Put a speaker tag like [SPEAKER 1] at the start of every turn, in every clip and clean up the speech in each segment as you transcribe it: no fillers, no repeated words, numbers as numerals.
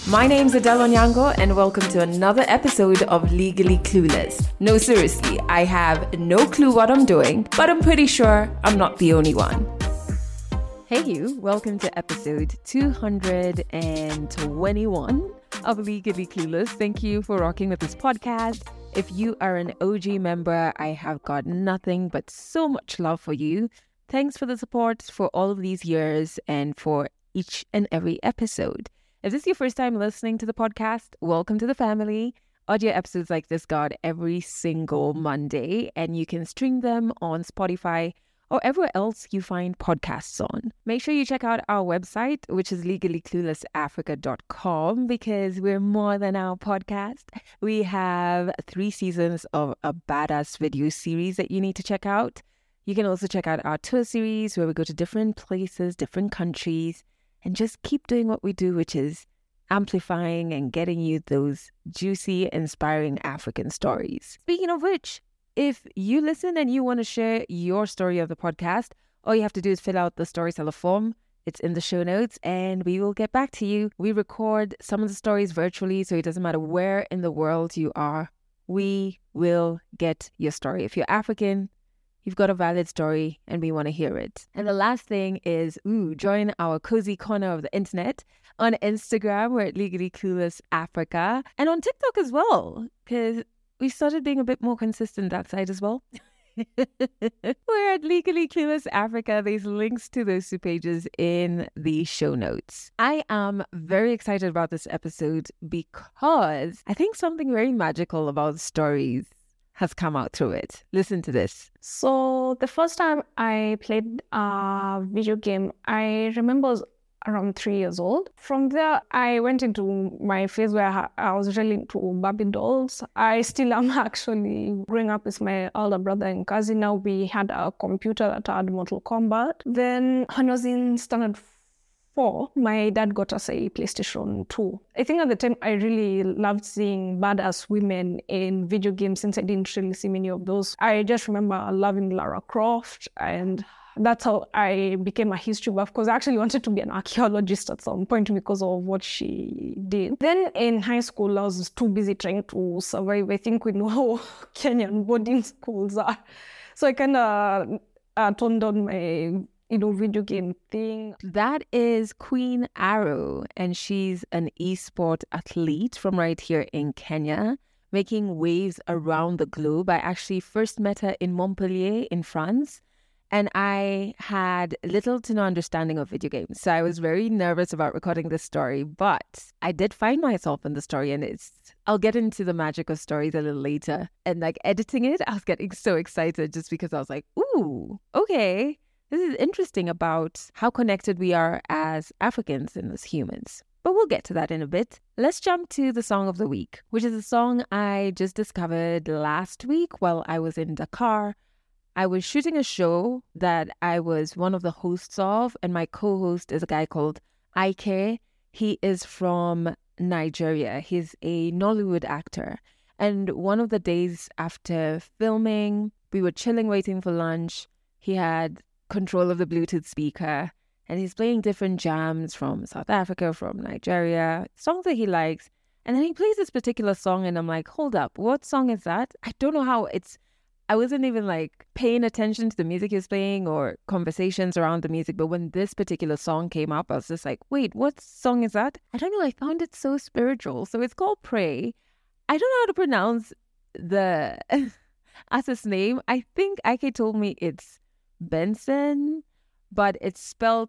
[SPEAKER 1] My name's Adele Onyango and welcome to another episode of Legally Clueless. No, seriously, I have no clue what I'm doing, but I'm pretty sure I'm not the only one. Hey you, welcome to episode 221 of Legally Clueless. Thank you for rocking with this podcast. If you are an OG member, I have got nothing but so much love for you. Thanks for the support for all of these years and for each and every episode. If this is your first time listening to the podcast, welcome to the family. Audio episodes like this go out every single Monday, and you can stream them on Spotify or everywhere else you find podcasts on. Make sure you check out our website, which is legallycluelessafrica.com, because we're more than our podcast. We have 3 seasons of a badass video series that you need to check out. You can also check out our tour series where we go to different places, different countries, and just keep doing what we do, which is amplifying and getting you those juicy, inspiring African stories. Speaking of which, if you listen and you want to share your story of the podcast, all you have to do is fill out the Storyteller form. It's in the show notes and we will get back to you. We record some of the stories virtually, so it doesn't matter where in the world you are. We will get your story. If you're African, you've got a valid story and we want to hear it. And the last thing is, join our cozy corner of the internet on Instagram. We're at Legally Clueless Africa and on TikTok as well, because we started being a bit more consistent that side as well. We're at Legally Clueless Africa. There's links to those 2 pages in the show notes. I am very excited about this episode because I think something very magical about stories has come out through it. Listen to this.
[SPEAKER 2] So the first time I played a video game, I remember I was around 3 years old. From there, I went into my phase where I was really into Barbie dolls. I still am actually. Growing up with my older brother and cousin, now we had a computer that had Mortal Kombat. Then when I was in standard 4, my dad got us a PlayStation 2. I think at the time I really loved seeing badass women in video games since I didn't really see many of those. I just remember loving Lara Croft, and that's how I became a history buff, because I actually wanted to be an archaeologist at some point because of what she did. Then in high school, I was too busy trying to survive. I think we know how Kenyan boarding schools are. So I kind of toned down my video game thing.
[SPEAKER 1] That is Queen Arrow, and she's an esport athlete from right here in Kenya, making waves around the globe. I actually first met her in Montpellier in France, and I had little to no understanding of video games. So I was very nervous about recording this story, but I did find myself in the story, and I'll get into the magic of stories a little later. And editing it, I was getting so excited just because I was like, ooh, okay. This is interesting about how connected we are as Africans and as humans. But we'll get to that in a bit. Let's jump to the song of the week, which is a song I just discovered last week while I was in Dakar. I was shooting a show that I was one of the hosts of, and my co-host is a guy called Ike. He is from Nigeria. He's a Nollywood actor. And one of the days after filming, we were chilling, waiting for lunch. He had control of the Bluetooth speaker, and he's playing different jams from South Africa, from Nigeria, songs that he likes. And then he plays this particular song, and I'm like, hold up, what song is that? I don't know how I wasn't even paying attention to the music he was playing or conversations around the music, but when this particular song came up, I was just like, wait, what song is that? I don't know, I found it so spiritual. So it's called Pray. I don't know how to pronounce the artist's name. I think Ike told me it's Benson, but it's spelled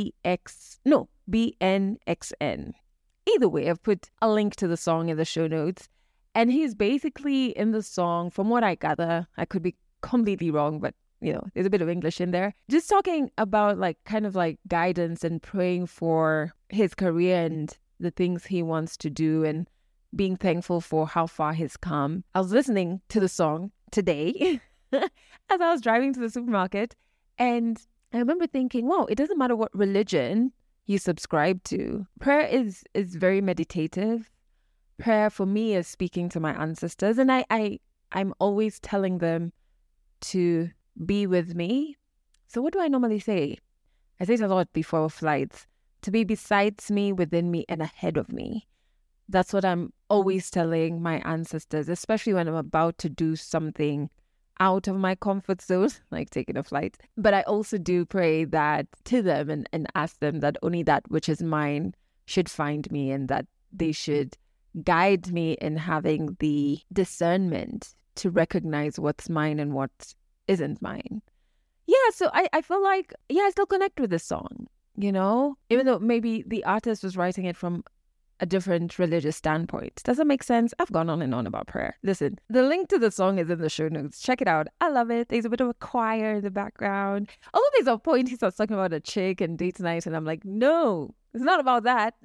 [SPEAKER 1] BNXN. Either way, I've put a link to the song in the show notes. And he's basically in the song, from what I gather, I could be completely wrong, but there's a bit of English in there. Just talking about guidance and praying for his career and the things he wants to do and being thankful for how far he's come. I was listening to the song today as I was driving to the supermarket, and I remember thinking, wow, it doesn't matter what religion you subscribe to. Prayer is very meditative. Prayer for me is speaking to my ancestors, and I'm always telling them to be with me. So what do I normally say? I say it a lot before flights. To be besides me, within me, and ahead of me. That's what I'm always telling my ancestors, especially when I'm about to do something out of my comfort zone, like taking a flight. But I also do pray that to them and ask them that only that which is mine should find me, and that they should guide me in having the discernment to recognize what's mine and what isn't mine. Yeah, so I feel like, I still connect with this song, even though maybe the artist was writing it from a different religious standpoint. Does that make sense? I've gone on and on about prayer. Listen, the link to the song is in the show notes. Check it out. I love it. There's a bit of a choir in the background. Although there's a point he starts talking about a chick and date night, and I'm like, no, it's not about that.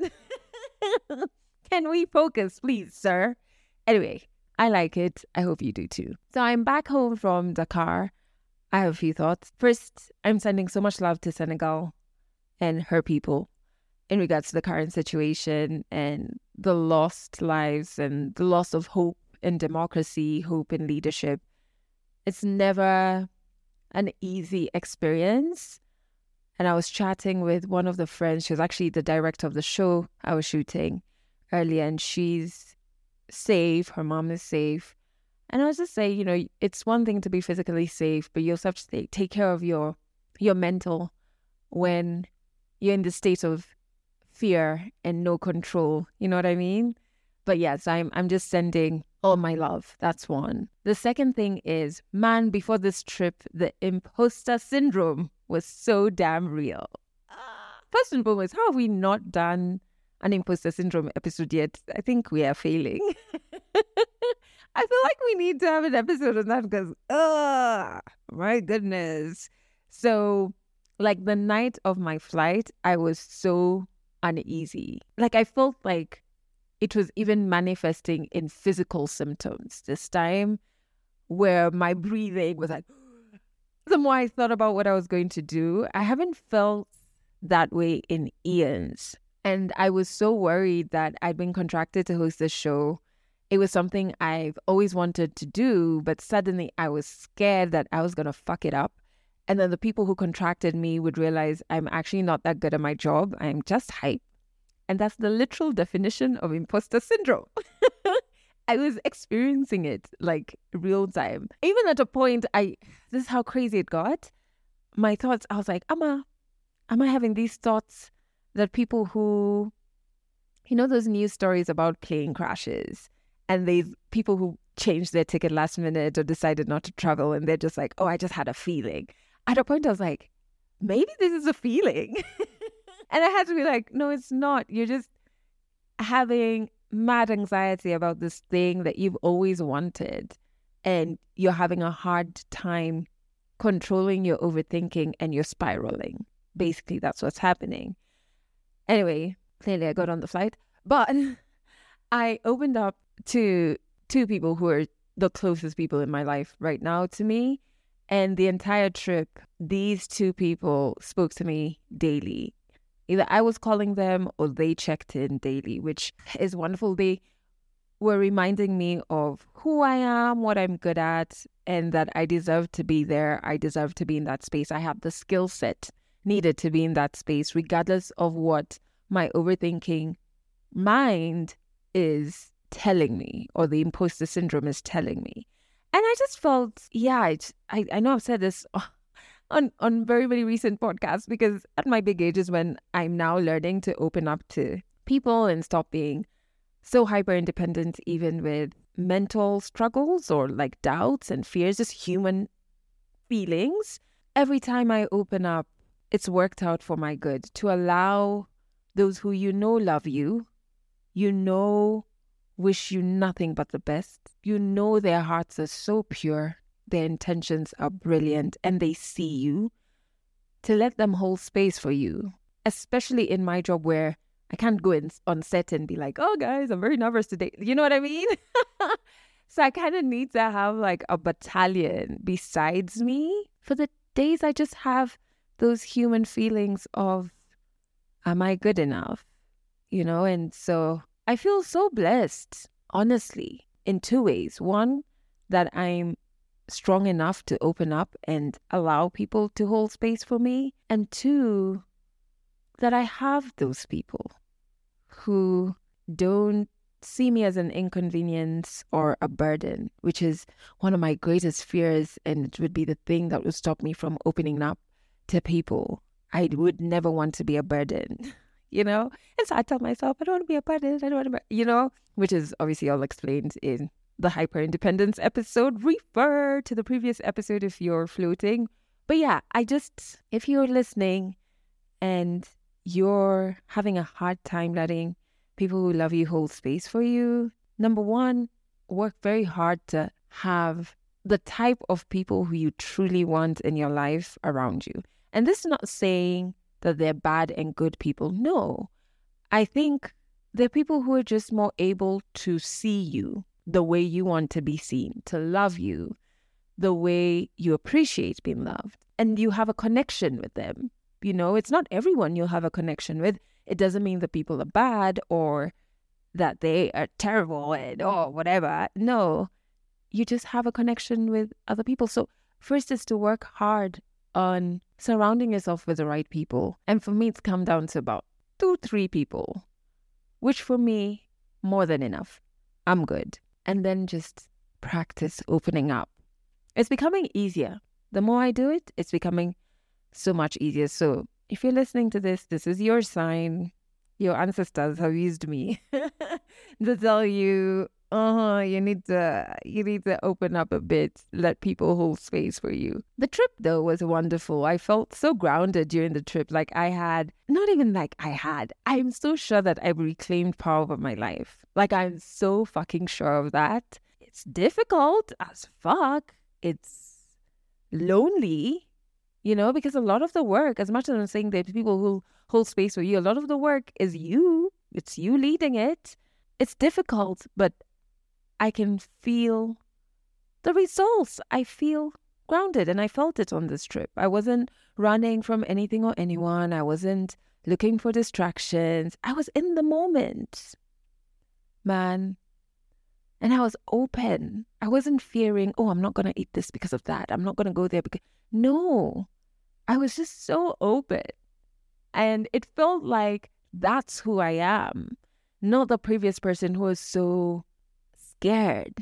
[SPEAKER 1] Can we focus, please, sir? Anyway, I like it. I hope you do too. So I'm back home from Dakar. I have a few thoughts. First, I'm sending so much love to Senegal and her people in regards to the current situation and the lost lives and the loss of hope in democracy, hope in leadership. It's never an easy experience. And I was chatting with one of the friends. She was actually the director of the show I was shooting earlier, and she's safe. Her mom is safe. And I was just saying, it's one thing to be physically safe, but you also have to take care of your mental when you're in the state of fear and no control. You know what I mean? But yes, I'm just sending all my love. That's one. The second thing is, man, before this trip, the imposter syndrome was so damn real. First and foremost, how have we not done an imposter syndrome episode yet? I think we are failing. I feel like we need to have an episode on that because, my goodness. So, like the night of my flight, I was so uneasy. Like I felt like it was even manifesting in physical symptoms this time, where my breathing was like, the more I thought about what I was going to do, I haven't felt that way in eons. And I was so worried that I'd been contracted to host this show. It was something I've always wanted to do, but suddenly I was scared that I was going to fuck it up. And then the people who contracted me would realize I'm actually not that good at my job. I'm just hype. And that's the literal definition of imposter syndrome. I was experiencing it like real time. Even at a point, this is how crazy it got. My thoughts, I was like, am I having these thoughts that people who, those news stories about plane crashes, and these people who changed their ticket last minute or decided not to travel, and they're just like, oh, I just had a feeling. At a point, I was like, maybe this is a feeling. And I had to be like, no, it's not. You're just having mad anxiety about this thing that you've always wanted. And you're having a hard time controlling your overthinking, and you're spiraling. Basically, that's what's happening. Anyway, clearly I got on the flight. But I opened up to two people who are the closest people in my life right now to me. And the entire trip, these two people spoke to me daily. Either I was calling them or they checked in daily, which is wonderful. They were reminding me of who I am, what I'm good at, and that I deserve to be there. I deserve to be in that space. I have the skill set needed to be in that space, regardless of what my overthinking mind is telling me or the imposter syndrome is telling me. And I just felt, I know I've said this on very, very recent podcasts, because at my big age is when I'm now learning to open up to people and stop being so hyper independent, even with mental struggles or like doubts and fears, just human feelings. Every time I open up, it's worked out for my good, to allow those who love you, wish you nothing but the best. Their hearts are so pure, their intentions are brilliant, and they see you, to let them hold space for you, especially in my job where I can't go on set and be like, oh guys, I'm very nervous today. You know what I mean? So I kind of need to have like a battalion besides me for the days I just have those human feelings of, am I good enough? And so I feel so blessed, honestly, in two ways. One, that I'm strong enough to open up and allow people to hold space for me. And two, that I have those people who don't see me as an inconvenience or a burden, which is one of my greatest fears, and it would be the thing that would stop me from opening up to people. I would never want to be a burden, you know? And so I tell myself, I don't want to be a burden, I don't want to be, you know, which is obviously all explained in the hyper independence episode. Refer to the previous episode if you're floating. But yeah, if you're listening and you're having a hard time letting people who love you hold space for you, number one, work very hard to have the type of people who you truly want in your life around you. And this is not saying that they're bad and good people. No, I think they're people who are just more able to see you the way you want to be seen, to love you the way you appreciate being loved. And you have a connection with them. You know, it's not everyone you'll have a connection with. It doesn't mean that people are bad or that they are terrible and whatever. No, you just have a connection with other people. So first is to work hard on surrounding yourself with the right people. And for me, it's come down to about 2-3 people, which for me, more than enough. I'm good. And then just practice opening up. It's becoming easier. The more I do it, it's becoming so much easier. So if you're listening to this, this is your sign. Your ancestors have used me to tell you, you need to open up a bit, let people hold space for you. The trip though was wonderful. I felt so grounded during the trip. I'm so sure that I've reclaimed power over my life. Like, I'm so fucking sure of that. It's difficult as fuck. It's lonely, you know, because a lot of the work, as much as I'm saying that people who hold space for you, a lot of the work is you. It's you leading it. It's difficult, but I can feel the results. I feel grounded, and I felt it on this trip. I wasn't running from anything or anyone. I wasn't looking for distractions. I was in the moment, man. And I was open. I wasn't fearing, I'm not going to eat this because of that. I'm not going to go there because... No, I was just so open. And it felt like that's who I am. Not the previous person who was so scared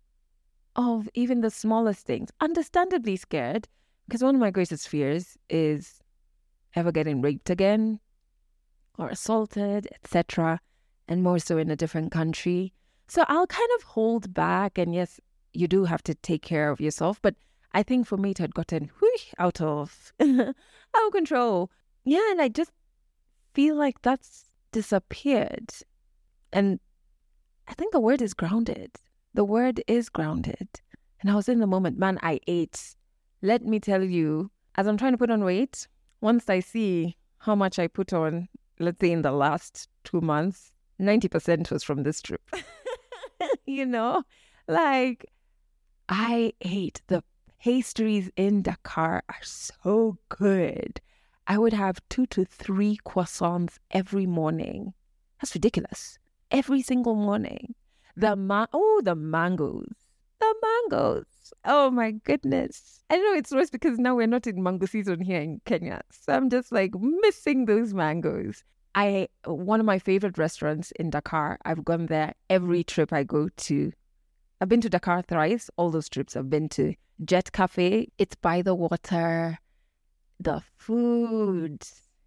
[SPEAKER 1] of even the smallest things. Understandably scared, because one of my greatest fears is ever getting raped again or assaulted, etc. And more so in a different country. So I'll kind of hold back. And yes, you do have to take care of yourself. But I think for me, it had gotten out of control. Yeah, and I just feel like that's disappeared. And I think the word is grounded. The word is grounded. And I was in the moment. Man, I ate. Let me tell you, as I'm trying to put on weight, once I see how much I put on, let's say in the last 2 months, 90% was from this trip. You know, like, I ate. The pastries in Dakar are so good. I would have 2 to 3 croissants every morning. That's ridiculous. Every single morning. The mangoes. The mangoes. Oh my goodness. I know it's worse because now we're not in mango season here in Kenya. So I'm just like missing those mangoes. One of my favorite restaurants in Dakar, I've gone there every trip I go to. I've been to Dakar thrice. All those trips I've been to Jet Cafe. It's by the water. The food.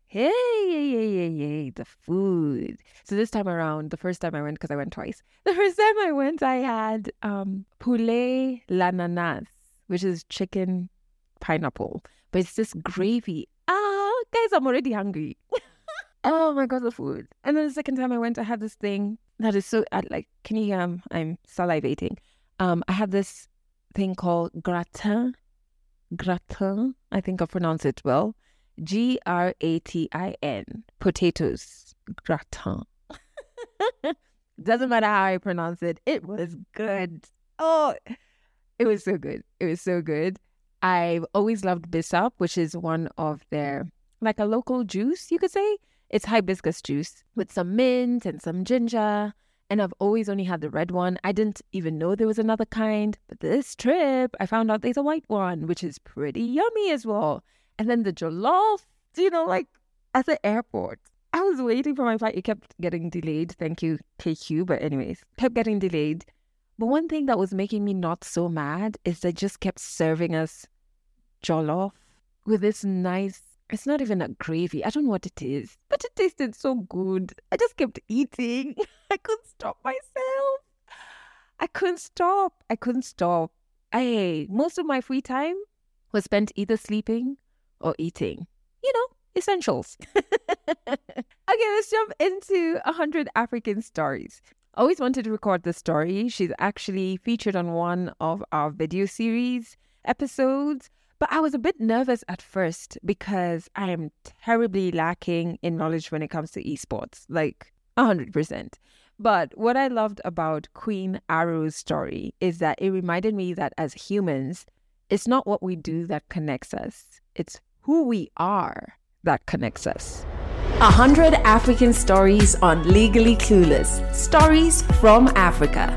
[SPEAKER 1] Hey, the food. So this time around, the first time I went, because I went twice. The first time I went, I had poulet l'ananas, which is chicken pineapple. But it's this gravy. Guys, I'm already hungry. Oh my God, the food. And then the second time I went, I had this thing that is so, can you hear? I'm salivating. I had this thing called gratin. Gratin, I think I pronounced it well. Gratin. Potatoes. Gratin. Doesn't matter how I pronounce it. It was good. Oh, it was so good. It was so good. I've always loved Bissap, which is one of their, like a local juice, you could say. It's hibiscus juice with some mint and some ginger. And I've always only had the red one. I didn't even know there was another kind. But this trip, I found out there's a white one, which is pretty yummy as well. And then the jollof, at the airport. I was waiting for my flight. It kept getting delayed. Thank you, KQ. But anyways, kept getting delayed. But one thing that was making me not so mad is they just kept serving us jollof with this nice, it's not even a gravy. I don't know what it is, but it tasted so good. I just kept eating. I couldn't stop myself. I couldn't stop. Most of my free time was spent either sleeping or eating. Essentials. Okay, let's jump into 100 African stories. I always wanted to record this story. She's actually featured on one of our video series episodes, but I was a bit nervous at first because I am terribly lacking in knowledge when it comes to esports, like 100%. But what I loved about Queen Arrow's story is that it reminded me that as humans, it's not what we do that connects us. It's who we are that connects us.
[SPEAKER 3] 100 African stories on Legally Clueless. Stories from Africa.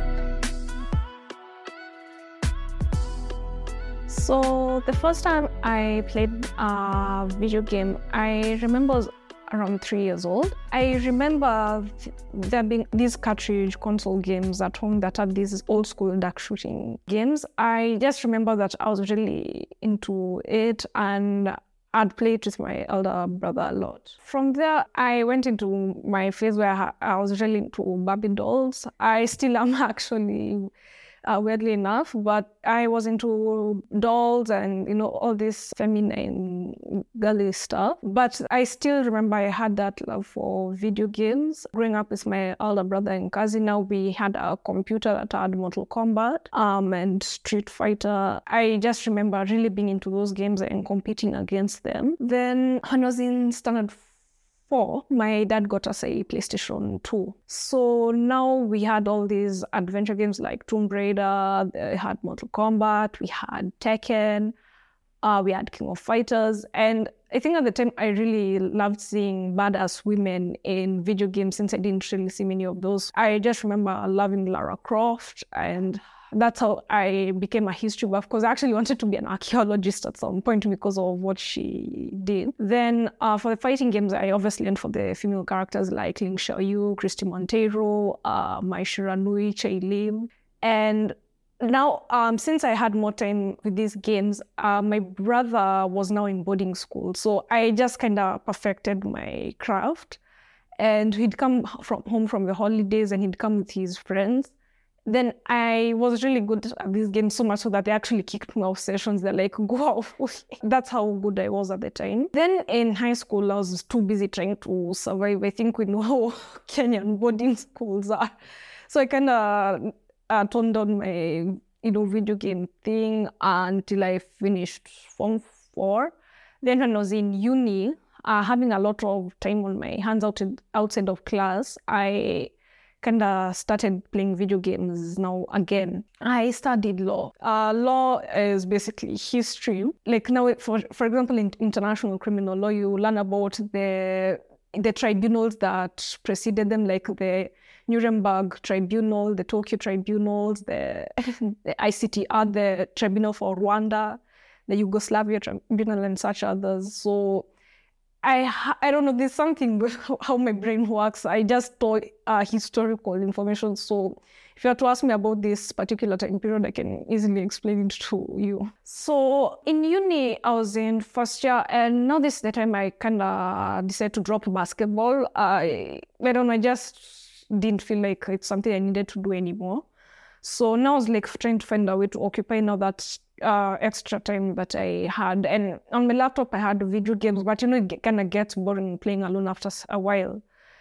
[SPEAKER 2] So the first time I played a video game, I remember I was around 3 years old. I remember there being these cartridge console games at home that had these old school duck shooting games. I just remember that I was really into it and I'd played with my elder brother a lot. From there, I went into my phase where I was really into Barbie dolls. I still am actually, weirdly enough, but I was into dolls and, all this feminine girly stuff. But I still remember I had that love for video games. Growing up with my elder brother and cousin, now we had a computer that had Mortal Kombat and Street Fighter. I just remember really being into those games and competing against them. Then when I was in standard 4, my dad got us a PlayStation 2. So now we had all these adventure games like Tomb Raider, we had Mortal Kombat, we had Tekken, we had King of Fighters. And I think at the time I really loved seeing badass women in video games since I didn't really see many of those. I just remember loving Lara Croft, and that's how I became a history buff, because I actually wanted to be an archaeologist at some point because of what she did. Then for the fighting games, I obviously went for the female characters like Ling Xiaoyu, Christy Montero, Mai Shiranui, Chei Lim. And now, since I had more time with these games, my brother was now in boarding school. So I just kind of perfected my craft. And he'd come home from the holidays and he'd come with his friends. Then I was really good at these games, so much so that they actually kicked me off sessions. They're like, go off. That's how good I was at the time. Then in high school, I was too busy trying to survive. I think we know how Kenyan boarding schools are. So I kind of toned down my video game thing until I finished Form 4. Then when I was in uni, having a lot of time on my hands outside of class, I kind of started playing video games now again. I studied law. Law is basically history. Like now, for example, in international criminal law, you learn about the tribunals that preceded them, like the Nuremberg Tribunal, the Tokyo Tribunals, the ICTR, the Tribunal for Rwanda, the Yugoslavia Tribunal, and such others. So I don't know, there's something with how my brain works. I just store historical information. So if you have to ask me about this particular time period, I can easily explain it to you. So in uni, I was in first year, and now this is the time I kind of decided to drop basketball. I don't know, I just didn't feel like it's something I needed to do anymore. So now I was like trying to find a way to occupy now that extra time that I had. And on my laptop, I had video games, but it kind of gets boring playing alone after a while.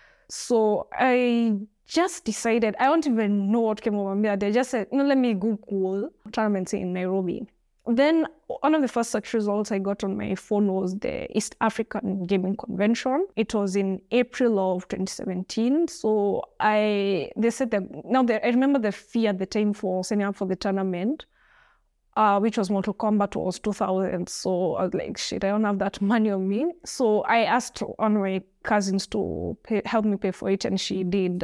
[SPEAKER 2] So I just decided, I don't even know what came over me. I just said, let me Google tournaments in Nairobi. Then one of the first search results I got on my phone was the East African Gaming Convention. It was in April of 2017. So they said that, I remember the fee at the time for signing up for the tournament, which was Mortal Kombat, was 2,000. So I was like, shit, I don't have that money on me. So I asked one of my cousins to help me pay for it, and she did.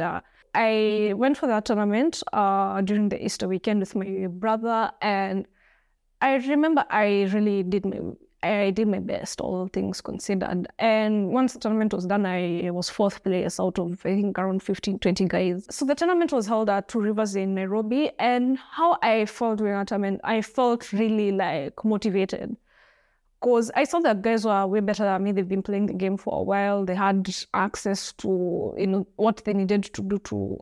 [SPEAKER 2] I went for that tournament during the Easter weekend with my brother, and I remember I really did I did my best, all things considered. And once the tournament was done, I was 4th place out of, I think, around 15, 20 guys. So the tournament was held at Two Rivers in Nairobi. And how I felt during that tournament, I felt really like motivated. Because I saw that guys were way better than me. They've been playing the game for a while. They had access to, what they needed to do to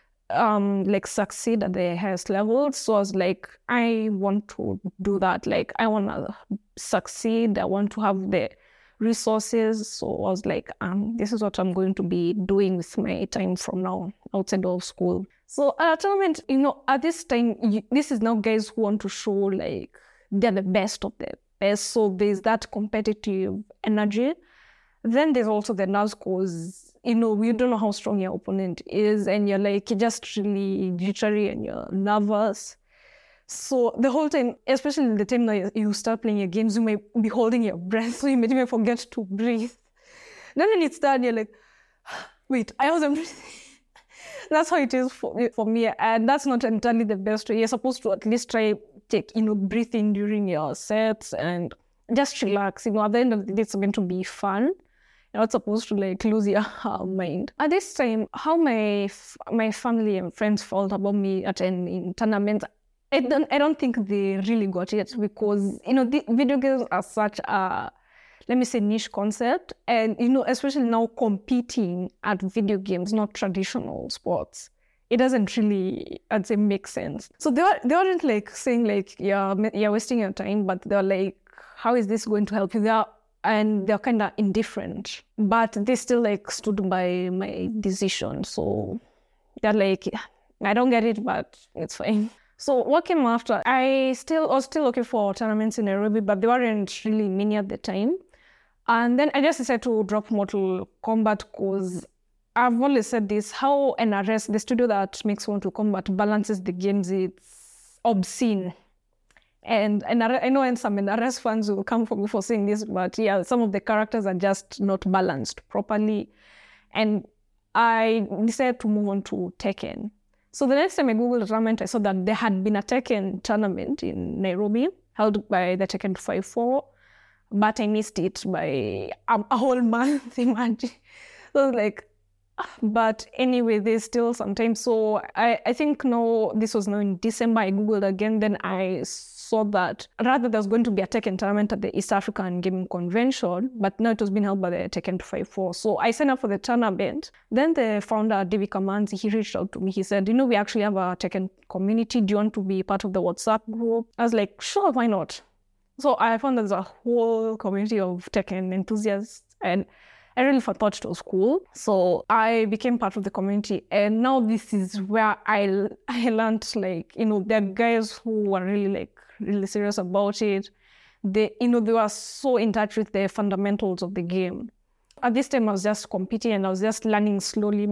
[SPEAKER 2] succeed at the highest level. So I was like, I want to do that. Like, I want to succeed. I want to have the resources. So I was like, this is what I'm going to be doing with my time from now outside of school. So at a tournament, at this time, this is now guys who want to show like they're the best of the best. So there's that competitive energy. Then there's also the nerves, because you don't know how strong your opponent is, and you're like just really jittery and you're nervous. So the whole time, especially the time that you start playing your games, you may be holding your breath, so you may even forget to breathe. Then when it's done, you're like, wait, I wasn't breathing. That's how it is for me, and that's not entirely the best way. You're supposed to at least try breathe in during your sets and just relax. At the end of the day, it's meant to be fun. You're not supposed to lose your mind. At this time, how my family and friends felt about me attending tournaments, I don't think they really got it, because the video games are such a, let me say, niche concept, and especially now competing at video games, not traditional sports. It doesn't really, I'd say, make sense. So they weren't saying you're wasting your time, but they're like, how is this going to help you? And they're kind of indifferent, but they still stood by my decision. So they're like, I don't get it, but it's fine. So what came after? I was still looking for tournaments in Nairobi, but they weren't really many at the time. And then I just decided to drop Mortal Kombat, because I've always said this, how NRS, the studio that makes Mortal Kombat, balances the games, it's obscene. And I know some NRS fans will come for me for saying this, but yeah, some of the characters are just not balanced properly. And I decided to move on to Tekken. So the next time I Googled the tournament, I saw that there had been a Tekken tournament in Nairobi, held by the Tekken 5-4, but I missed it by a whole month, imagine. So I was like, but anyway, there's still some time. So I think this was now in December. I Googled again, then I saw that rather there was going to be a Tekken tournament at the East African Gaming Convention, but now it was being held by the Tekken 5-4. So I signed up for the tournament. Then the founder, David Kamanzi, he reached out to me. He said, we actually have a Tekken community. Do you want to be part of the WhatsApp group? I was like, sure, why not? So I found there's a whole community of Tekken enthusiasts, and I really thought it was cool. So I became part of the community, and now this is where I learned, there are guys who were really serious about it. They were so in touch with the fundamentals of the game. At this time, I was just competing, and I was just learning slowly.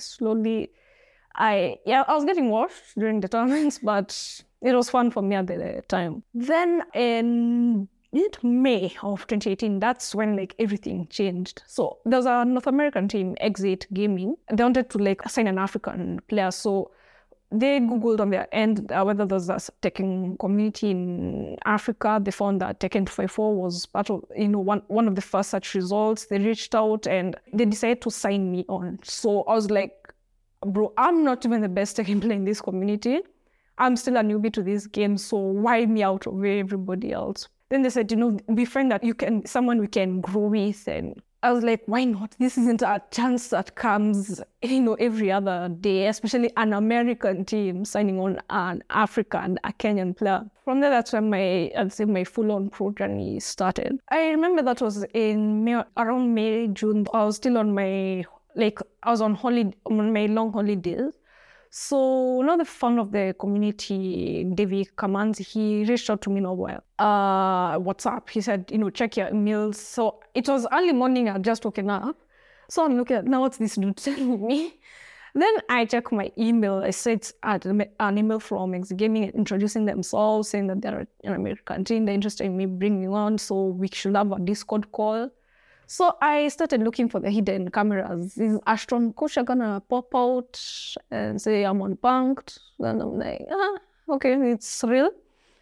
[SPEAKER 2] I was getting washed during the tournaments, but it was fun for me at the time. Then in May of 2018, that's when everything changed. So there was a North American team, Exit Gaming. They wanted to sign an African player. So they Googled on their end whether there was a Tekken community in Africa. They found that Tekken 5-4 was part of one of the first such results. They reached out and they decided to sign me on. So I was like, bro, I'm not even the best Tekken player in this community. I'm still a newbie to this game, so why me out of everybody else? Then they said, we find that someone we can grow with. And I was like, why not? This isn't a chance that comes, every other day, especially an American team signing on an African, a Kenyan player. From there, that's when my full-on pro journey started. I remember that was in around May, June. I was still on I was on my long holidays. So now the founder of the community, David Kamanzi, he reached out to me in a while. WhatsApp, he said, check your emails. So it was early morning, I just woken up. So I'm looking at, now what's this dude telling me? Then I check my email. I said an email from X Gaming introducing themselves, saying that they're an American team, they're interested in me bringing on, so we should have a Discord call. So I started looking for the hidden cameras. Is Ashton Kutcher gonna pop out and say I'm unbanked? Then I'm like, okay, it's real.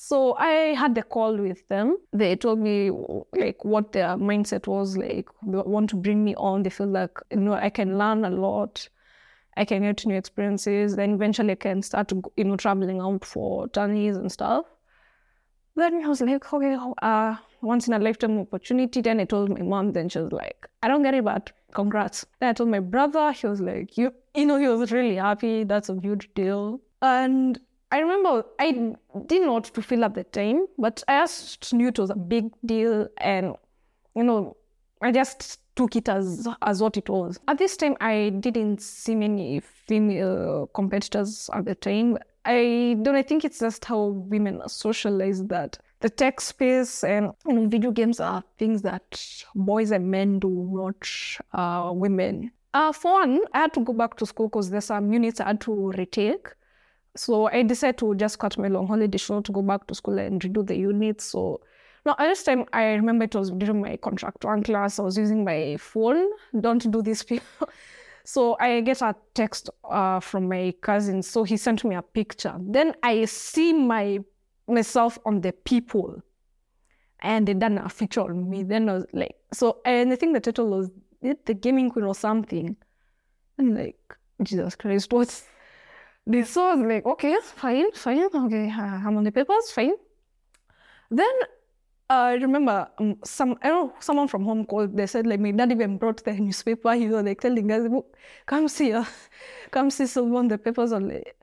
[SPEAKER 2] So I had the call with them. They told me like what their mindset was like. They want to bring me on. They feel like, I can learn a lot. I can get new experiences. Then eventually I can start to, traveling out for journeys and stuff. Then I was like, okay, once in a lifetime opportunity. Then I told my mom. Then she was like, I don't get it, but congrats. Then I told my brother. He was like, he was really happy. That's a huge deal. And I remember I didn't know what to feel at the time, but I just knew it was a big deal, and I just took it as what it was. At this time, I didn't see many female competitors at the time. I think it's just how women are socialized, that the tech space and video games are things that boys and men do, not women. For one, I had to go back to school because there's some units I had to retake. So I decided to just cut my long holiday short to go back to school and redo the units. So now at this time, I remember it was during my contract one class. I was using my phone. Don't do this, people. So I get a text from my cousin. So he sent me a picture. Then I see myself on the people, and they done a feature on me. Then I was like, and I think the title was The Gaming Queen or something. And like, Jesus Christ, what's this? So I was like, okay, fine, okay, I'm on the papers, fine. Then I remember someone from home called. They said like my dad even brought the newspaper. He was like telling guys, come see someone on the papers. Like,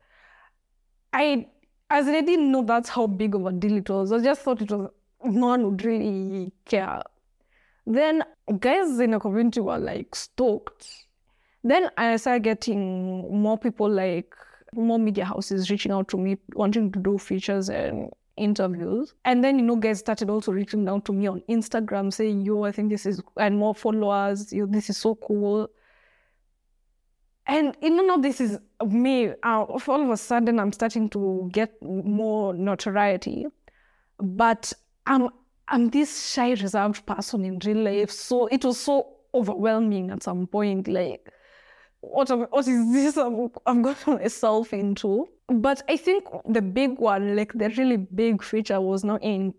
[SPEAKER 2] I didn't know that's how big of a deal it was. I just thought it was, no one would really care. Then guys in the community were like stoked. Then I started getting more people, like more media houses reaching out to me, wanting to do features and interviews. And then, guys started also reaching out to me on Instagram saying, I think this is, and more followers, this is so cool. And now this is me. All of a sudden, I'm starting to get more notoriety. But I'm this shy, reserved person in real life. So it was so overwhelming at some point, like, what is this I've gotten myself into? But I think the big one, like the really big feature, was now in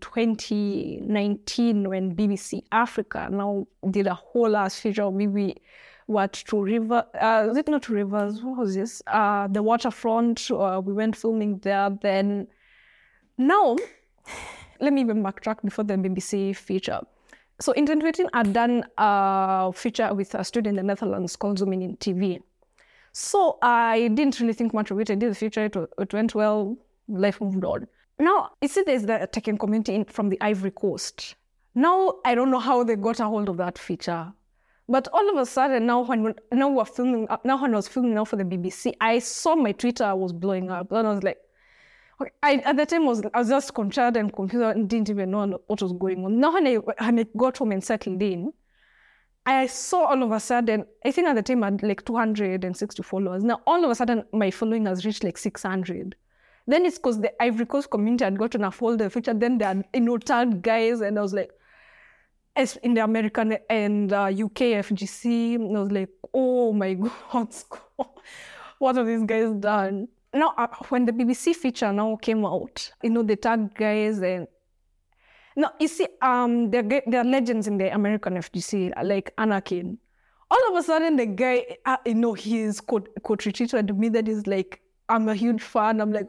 [SPEAKER 2] 2019 when BBC Africa now did a whole ass feature of maybe Two Rivers, is it not Two Rivers? What was this? The waterfront. We went filming there. Then now, let me even backtrack before the BBC feature. So in 2018, I'd done a feature with a student in the Netherlands called Zooming in TV. So I didn't really think much of it. I did the feature, it went well, life moved on. Now, you see there's the Tekken community from the Ivory Coast. Now, I don't know how they got a hold of that feature. But all of a sudden, now when I was filming now for the BBC, I saw my Twitter was blowing up. And I was like, at the time, I was just concerned and confused and didn't even know what was going on. Now, when I got home and settled in, I saw all of a sudden, I think at the time I had like 260 followers. Now, all of a sudden, my following has reached like 600. Then it's because the Ivory Coast community had gotten a folder feature. Then they had, tagged guys, and I was like, in the American and UK FGC, and I was like, oh my God, what have these guys done? Now, when the BBC feature now came out, they tagged guys, and now you see, there are legends in the American FGC, like Anakin. All of a sudden, the guy, he's co-retweeted me. That is like, I'm a huge fan. I'm like,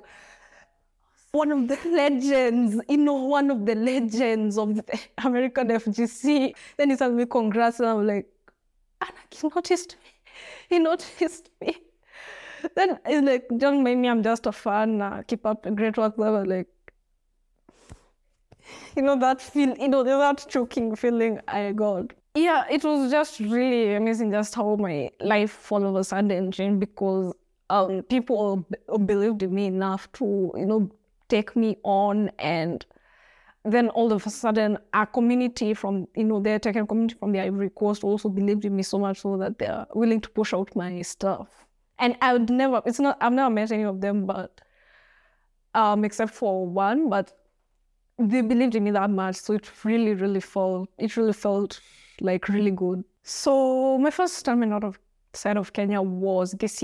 [SPEAKER 2] one of the legends, one of the legends of the American FGC. Then he sent me congrats, and I'm like, Anakin noticed me. He noticed me. Then it's like, don't mind me, I'm just a fan. Keep up the great work. Like, that feel, that choking feeling I got. Yeah, it was just really amazing just how my life all of a sudden changed, because people believed in me enough to, take me on. And then all of a sudden, our community from, the Tekken community from the Ivory Coast also believed in me so much so that they're willing to push out my stuff. And I've never met any of them, but except for one, but they believed in me that much. So it really felt like really good. So my first time outside of Kenya was this year.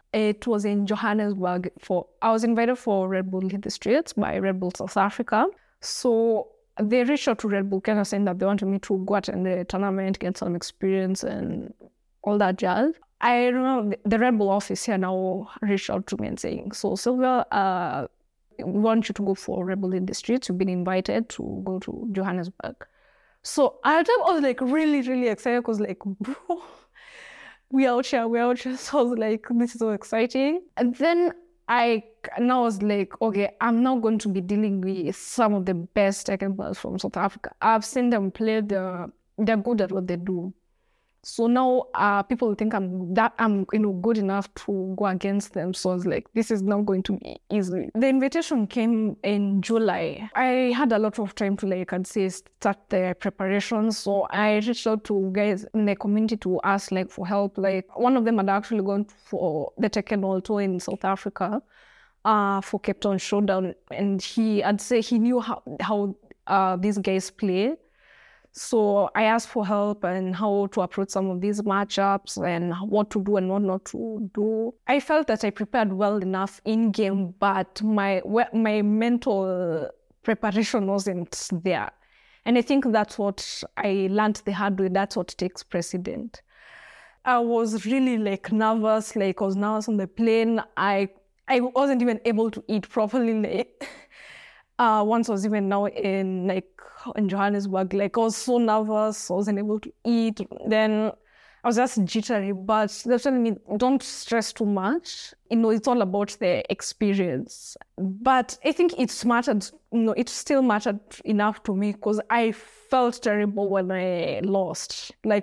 [SPEAKER 2] It was in Johannesburg. I was invited for Red Bull in the Streets by Red Bull South Africa. So they reached out to Red Bull Kenya saying that they wanted me to go attend the tournament, get some experience and all that jazz. I remember the Red Bull office here now reached out to me and saying, so Sylvia, we want you to go for Red Bull in the Streets. You've been invited to go to Johannesburg. So at the time I was like really, really excited because like, bro, we're out here. So I was like, this is so exciting. And then I was like, okay, I'm now going to be dealing with some of the best Tekken players from South Africa. I've seen them play, they're good at what they do. So now people think I'm good enough to go against them. So I was like, this is not going to be easy. The invitation came in July. I had a lot of time to start the preparation. So I reached out to guys in the community to ask for help. One of them had actually gone for the Tekken World Tour in South Africa for Cape Town Showdown, and I'd say he knew how these guys play. So I asked for help and how to approach some of these matchups and what to do and what not to do. I felt that I prepared well enough in game, but my mental preparation wasn't there. And I think that's what I learned the hard way. That's what takes precedent. I was really nervous. I was nervous on the plane. I wasn't even able to eat properly. Once I was even now in Johannesburg, I was so nervous, I wasn't able to eat. Then I was just jittery, but they're telling me, don't stress too much. It's all about the experience. But I think it still mattered enough to me because I felt terrible when I lost. I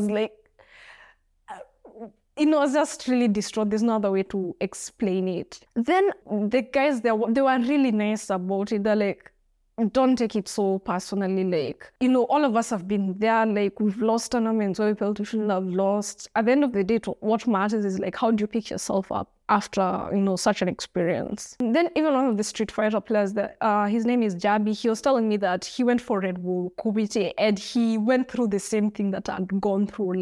[SPEAKER 2] was just really distraught. There's no other way to explain it. Then the guys, they were really nice about it. They're like, don't take it so personally. All of us have been there. We've lost tournaments where we felt we shouldn't have lost. At the end of the day, what matters is how do you pick yourself up after, such an experience. And then even one of the Street Fighter players, his name is Jabi, he was telling me that he went for Red Bull Kubite and he went through the same thing that I'd gone through.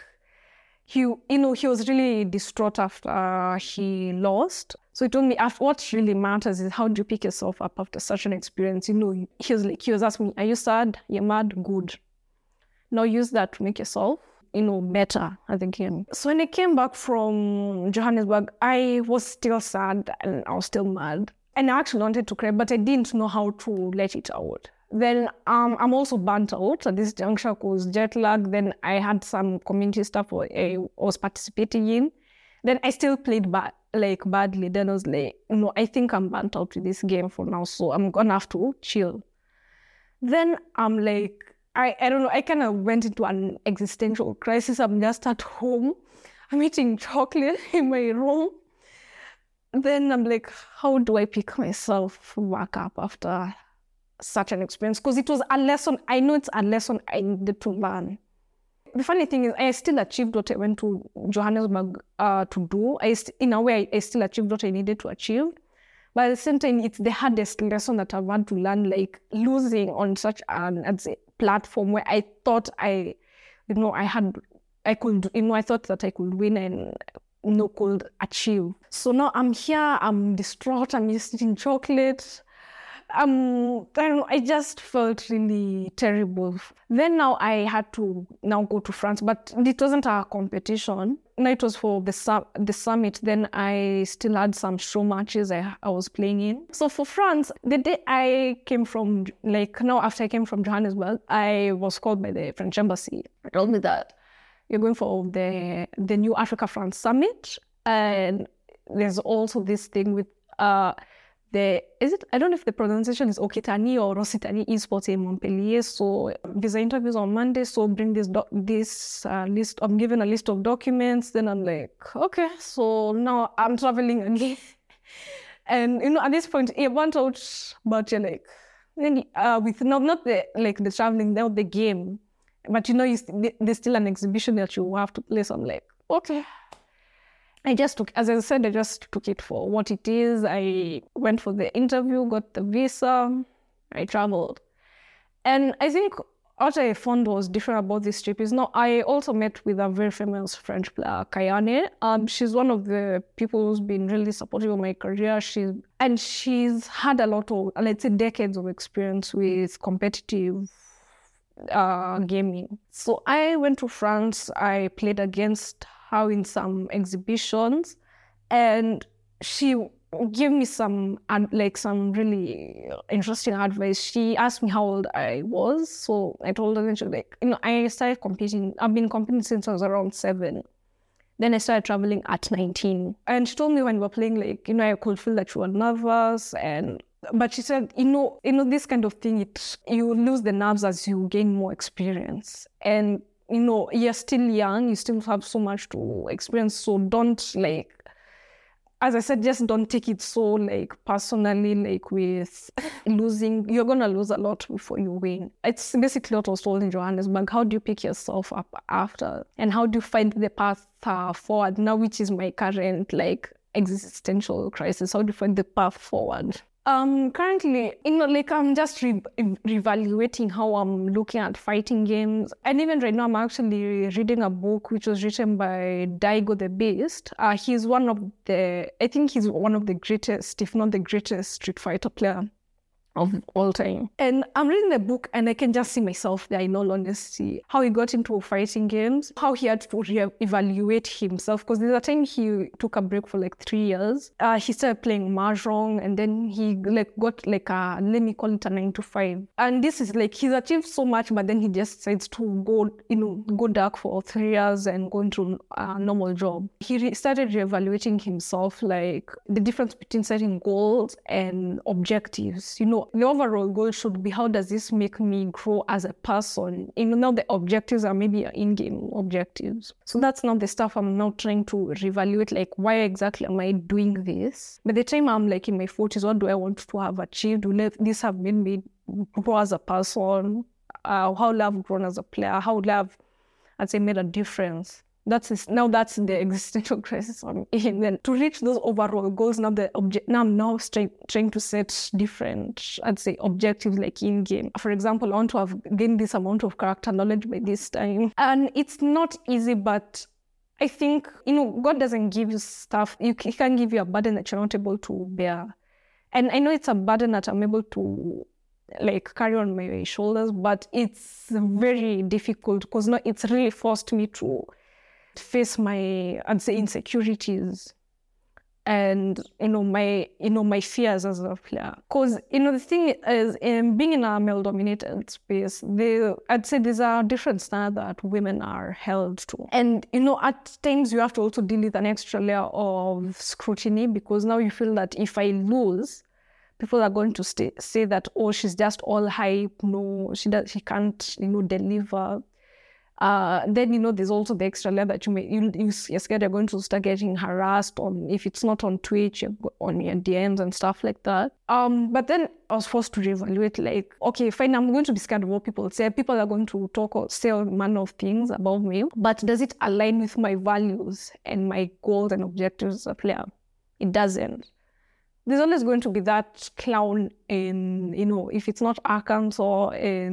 [SPEAKER 2] He was really distraught after he lost. So he told me, what really matters is how do you pick yourself up after such an experience? He was asking me, are you sad? You're mad? Good. Now use that to make yourself, better at the game. So when I came back from Johannesburg, I was still sad and I was still mad. And I actually wanted to cry, but I didn't know how to let it out. Then I'm also burnt out at this juncture because jet lag. Then I had some community stuff I was participating in. Then I still played badly. Then I was I think I'm burnt out with this game for now, so I'm gonna have to chill. Then I'm I don't know, I kind of went into an existential crisis. I'm just at home. I'm eating chocolate in my room. Then I'm how do I pick myself back up after such an experience? Because it was a lesson. I know it's a lesson I needed to learn. The funny thing is, I still achieved what I went to Johannesburg to do. In a way, I still achieved what I needed to achieve. But at the same time, it's the hardest lesson that I've had to learn, losing on such an platform where I thought I thought that I could win and could achieve. So now I'm here, I'm distraught, I'm just eating chocolate. I don't know, I just felt really terrible. Then now I had to go to France, but it wasn't a competition. No, it was for the summit. Then I still had some show matches I was playing in. So for France, the day I came from, after I came from Johannesburg, I was called by the French embassy. They told me that you're going for the new Africa France summit, and there's also this thing with I don't know if the pronunciation is Okitani or Rositani esports in Montpellier. So visa interviews on Monday. So bring this list. I'm given a list of documents. Then I'm okay. So now I'm traveling again. And at this point, it went out, but you're with not the traveling, now the game. But there's still an exhibition that you have to play. So I'm okay. I just took it for what it is. I went for the interview, got the visa, I traveled. And I think what I found was different about this trip is now I also met with a very famous French player, Kayane. She's one of the people who's been really supportive of my career. She's had a lot of, let's say, decades of experience with competitive gaming. So I went to France. I played against her in some exhibitions, and she gave me some really interesting advice. She asked me how old I was, so I told her, and she was like, I started competing. I've been competing since I was around 7. Then I started traveling at 19, and she told me when we were playing, I could feel that you were nervous, but she said, this kind of thing, you lose the nerves as you gain more experience, and you're still young, you still have so much to experience, so don't as I said, just don't take it so personally, with losing. You're going to lose a lot before you win. It's basically what I was told in Johannesburg. How do you pick yourself up after? And how do you find the path forward now, which is my current existential crisis? How do you find the path forward? Currently, I'm just reevaluating how I'm looking at fighting games. And even right now, I'm actually reading a book which was written by Daigo the Beast. He's one of the greatest, if not the greatest, Street Fighter player of all time. And I'm reading the book and I can just see myself there, in all honesty. How he got into fighting games, how he had to evaluate himself, because there's a time he took a break for 3 years. He started playing Mahjong, and then he got let me call it a 9 to 5. And this is he's achieved so much, but then he just decides to go dark for 3 years and go into a normal job. He started reevaluating himself, the difference between setting goals and objectives. The overall goal should be, how does this make me grow as a person? Now the objectives are maybe in-game objectives. So that's now the stuff I'm now trying to reevaluate, why exactly am I doing this? By the time I'm in my 40s, what do I want to have achieved? Will this have made me grow as a person? How will I have grown as a player? How will I have, made a difference? That's the existential crisis I'm in. Then to reach those overall goals, now I'm trying to set different, objectives in game. For example, I want to have gained this amount of character knowledge by this time, and it's not easy. But I think God doesn't give you stuff. He can give you a burden that you're not able to bear, and I know it's a burden that I'm able to carry on my shoulders, but it's very difficult because it's really forced me to face my insecurities and my fears as a player. Because the thing is, being in a male-dominated space, there's a different standard that women are held to, and at times you have to also deal with an extra layer of scrutiny, because now you feel that if I lose, people are going to say that, oh, she's just all hype. No, she can't deliver. Then there's also the extra layer that you're scared you're going to start getting harassed on, if it's not on Twitch, on your DMs and stuff like that. But then I was forced to reevaluate, okay, fine, I'm going to be scared of what people say. People are going to talk or say all manner of things about me, but does it align with my values and my goals and objectives as a player? It doesn't. There's always going to be that clown in, if it's not Arkansas,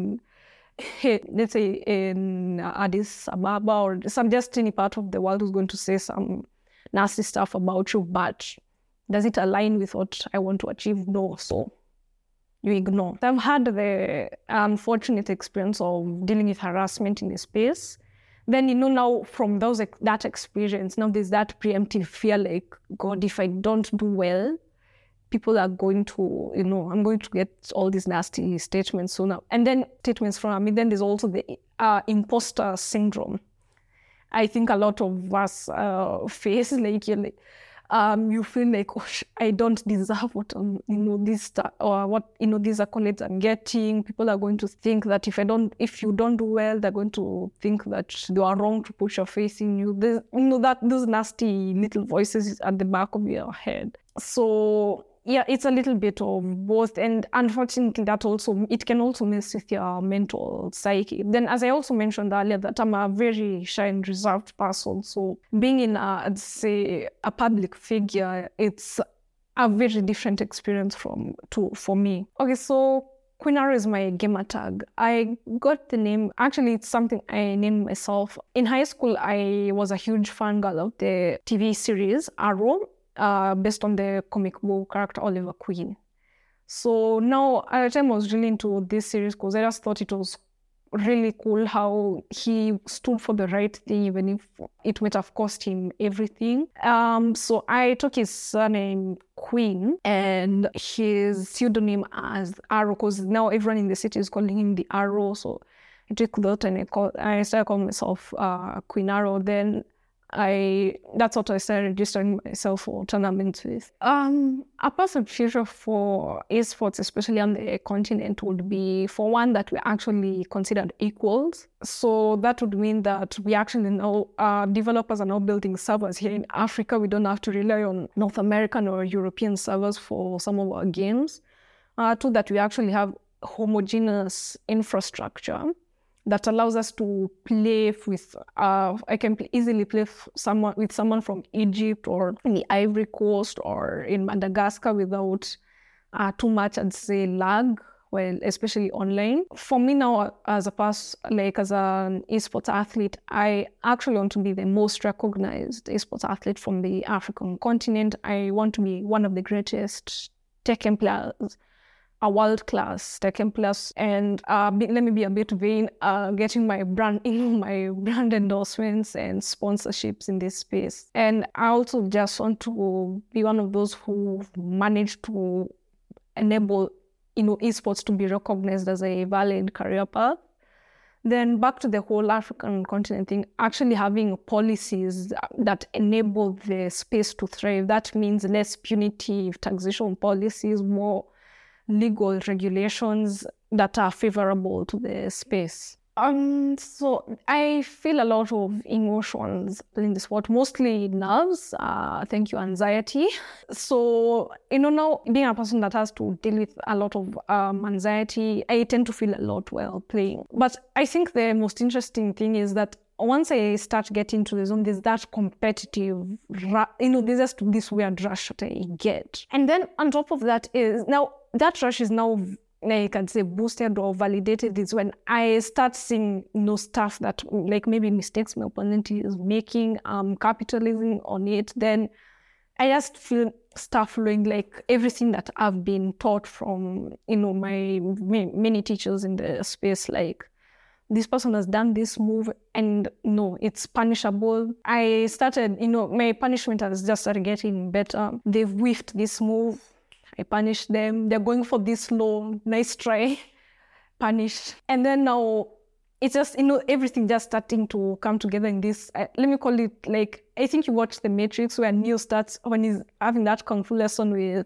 [SPEAKER 2] let's say in Addis Ababa or just any part of the world, who's going to say some nasty stuff about you, but does it align with what I want to achieve? No, so you ignore. I've had the unfortunate experience of dealing with harassment in the space. Then, now from that experience, now there's that preemptive fear, God, if I don't do well, people are going to, I'm going to get all these nasty statements soon. And then statements from me. Then there's also the imposter syndrome. I think a lot of us face, you feel I don't deserve what this or what these accolades I'm getting. People are going to think that if you don't do well, they're going to think that you are wrong to put your faith in you. There's, those nasty little voices at the back of your head. So yeah, it's a little bit of both, and unfortunately it can also mess with your mental psyche. Then, as I also mentioned earlier, that I'm a very shy and reserved person, so being in a public figure, it's a very different experience for me. Okay, so Queen Arrow is my gamer tag. I got the name, actually it's something I named myself. In high school, I was a huge fan girl of the TV series Arrow, based on the comic book character Oliver Queen. So now at the time I was really into this series because I just thought it was really cool how he stood for the right thing, even if it might have cost him everything. So I took his surname Queen and his pseudonym as Arrow, because now everyone in the city is calling him the Arrow. So I took that and I started calling myself Queen Arrow. Then that's what I started registering myself for tournaments with. A personal future for esports, especially on the continent, would be, for one, that we're actually considered equals. So that would mean that we actually know developers are now building servers here in Africa. We don't have to rely on North American or European servers for some of our games. Two, that we actually have homogeneous infrastructure that allows us to play with, I can easily play with someone from Egypt or in the Ivory Coast or in Madagascar without too much, I'd say, lag, well, especially online. For me now, as an esports athlete, I actually want to be the most recognized esports athlete from the African continent. I want to be one of the greatest Tekken players, a world-class Tekken players, and let me be a bit vain, getting my brand endorsements and sponsorships in this space. And I also just want to be one of those who managed to enable, esports to be recognized as a valid career path. Then back to the whole African continent thing, actually having policies that enable the space to thrive. That means less punitive taxation policies, more legal regulations that are favorable to the space. So I feel a lot of emotions in this sport, mostly nerves, anxiety. So, now being a person that has to deal with a lot of anxiety, I tend to feel a lot while playing. But I think the most interesting thing is that once I start getting to the zone, there's that competitive, there's just this weird rush that I get. And then on top of that is, now that rush is now, I can say, boosted or validated is when I start seeing stuff that, like maybe mistakes my opponent is making, capitalizing on it. Then I just feel stuff flowing, like everything that I've been taught from, my many teachers in the space, like, this person has done this move and no, it's punishable. I started, my punishment has just started getting better. They've whiffed this move, I punish them. They're going for this low, nice try, punish. And then now it's just, everything just starting to come together in this, let me call it like, I think you watch The Matrix where Neo starts, when he's having that kung fu lesson with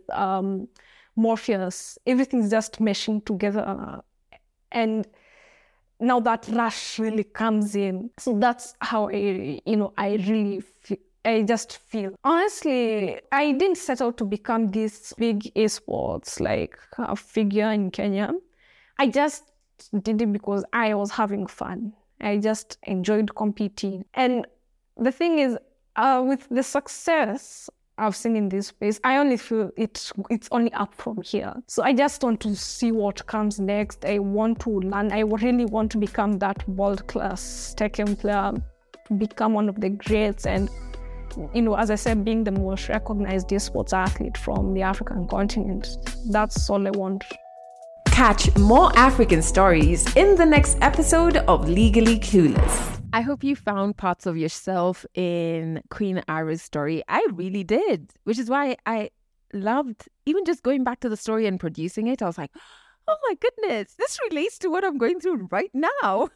[SPEAKER 2] Morpheus, everything's just meshing together. And now that rush really comes in. So that's how I really feel. I just feel. Honestly, I didn't set out to become this big esports like a figure in Kenya. I just did it because I was having fun. I just enjoyed competing. And the thing is, with the success I've seen in this space, I only feel it's only up from here. So I just want to see what comes next. I want to learn. I really want to become that world-class Tekken player, become one of the greats, and as I said, being the most recognized esports athlete from the African continent. That's all I want.
[SPEAKER 3] Catch more African stories in the next episode of Legally Clueless.
[SPEAKER 1] I hope you found parts of yourself in Queen Arrow's story. I really did, which is why I loved even just going back to the story and producing it. I was like, oh my goodness, this relates to what I'm going through right now.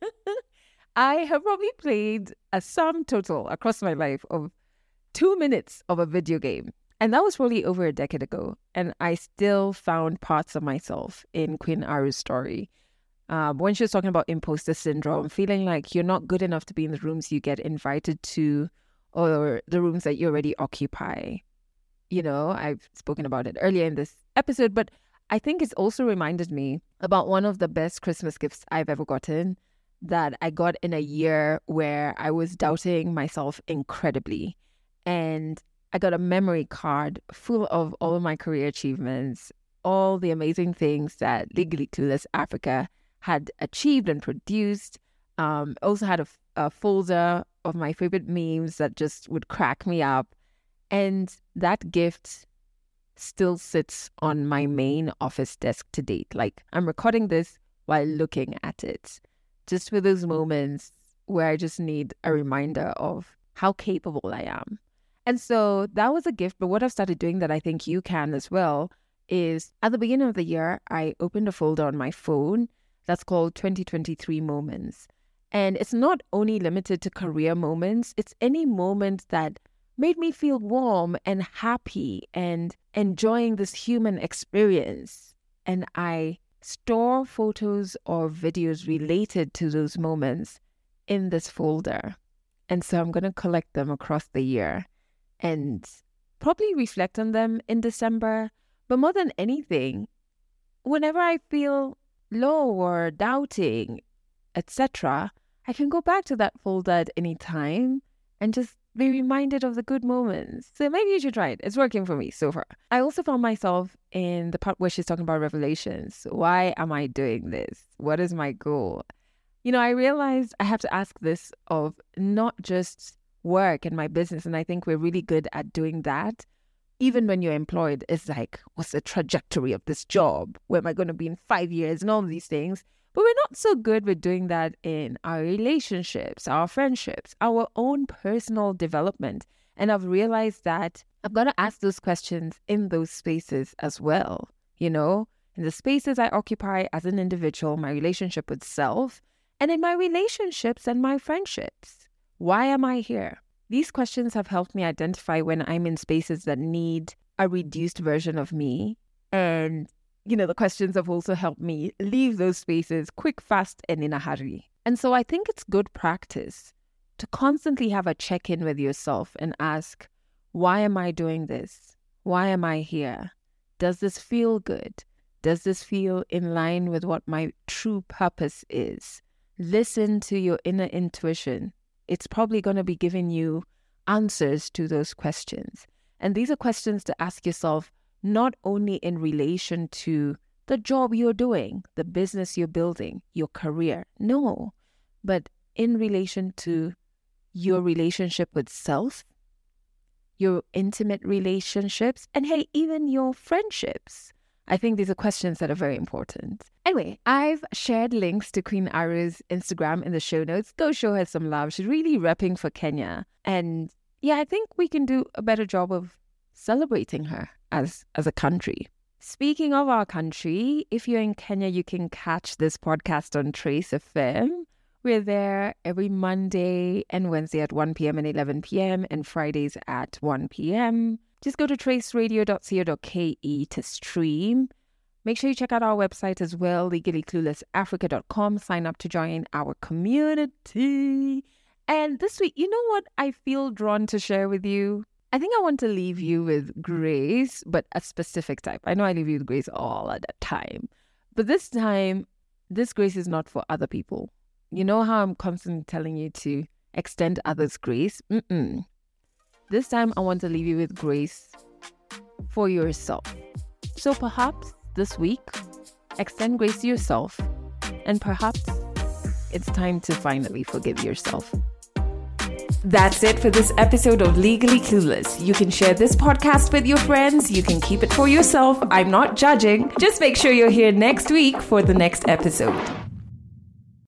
[SPEAKER 1] I have probably played a sum total across my life of 2 minutes of a video game. And that was probably over a decade ago. And I still found parts of myself in Queen Arrow's story. When she was talking about imposter syndrome, feeling like you're not good enough to be in the rooms you get invited to or the rooms that you already occupy. I've spoken about it earlier in this episode, but I think it's also reminded me about one of the best Christmas gifts I've ever gotten, that I got in a year where I was doubting myself incredibly. And I got a memory card full of all of my career achievements, all the amazing things that Legally Clueless Africa had achieved and produced. Also had a folder of my favorite memes that just would crack me up. And that gift still sits on my main office desk to date. Like, I'm recording this while looking at it, just for those moments where I just need a reminder of how capable I am. And so that was a gift. But what I've started doing that I think you can as well is at the beginning of the year, I opened a folder on my phone that's called 2023 Moments. And it's not only limited to career moments, it's any moment that made me feel warm and happy and enjoying this human experience. And I store photos or videos related to those moments in this folder. And so I'm going to collect them across the year and probably reflect on them in December. But more than anything, whenever I feel low or doubting, etc., I can go back to that folder at any time and just be reminded of the good moments. So maybe you should try it. It's working for me so far. I also found myself in the part where she's talking about revelations. Why am I doing this? What is my goal? You know, I realized I have to ask this of not just work and my business. And I think we're really good at doing that. Even when you're employed, it's like, what's the trajectory of this job? Where am I going to be in 5 years and all of these things? But we're not so good with doing that in our relationships, our friendships, our own personal development. And I've realized that I've got to ask those questions in those spaces as well. You know, in the spaces I occupy as an individual, my relationship with self, and in my relationships and my friendships. Why am I here? These questions have helped me identify when I'm in spaces that need a reduced version of me. And you know, the questions have also helped me leave those spaces quick, fast, and in a hurry. And so I think it's good practice to constantly have a check-in with yourself and ask, why am I doing this? Why am I here? Does this feel good? Does this feel in line with what my true purpose is? Listen to your inner intuition. It's probably going to be giving you answers to those questions. And these are questions to ask yourself not only in relation to the job you're doing, the business you're building, your career. No, but in relation to your relationship with self, your intimate relationships, and hey, even your friendships. I think these are questions that are very important. Anyway, I've shared links to Queen Aru's Instagram in the show notes. Go show her some love. She's really repping for Kenya. And yeah, I think we can do a better job of celebrating her as a country. Speaking of our country, if you're in Kenya, you can catch this podcast on Trace FM. We're there every Monday and Wednesday at 1 p.m. and 11 p.m. and Fridays at 1 p.m. Just go to traceradio.co.ke to stream. Make sure you check out our website as well, legallycluelessafrica.com. Sign up to join our community. And this week, you know what I feel drawn to share with you? I think I want to leave you with grace, but a specific type. I know I leave you with grace all at the time. But this time, this grace is not for other people. You know how I'm constantly telling you to extend others grace? This time, I want to leave you with grace for yourself. So perhaps this week, extend grace to yourself. And perhaps it's time to finally forgive yourself.
[SPEAKER 3] That's it for this episode of Legally Clueless. You can share this podcast with your friends. You can keep it for yourself. I'm not judging. Just make sure you're here next week for the next episode.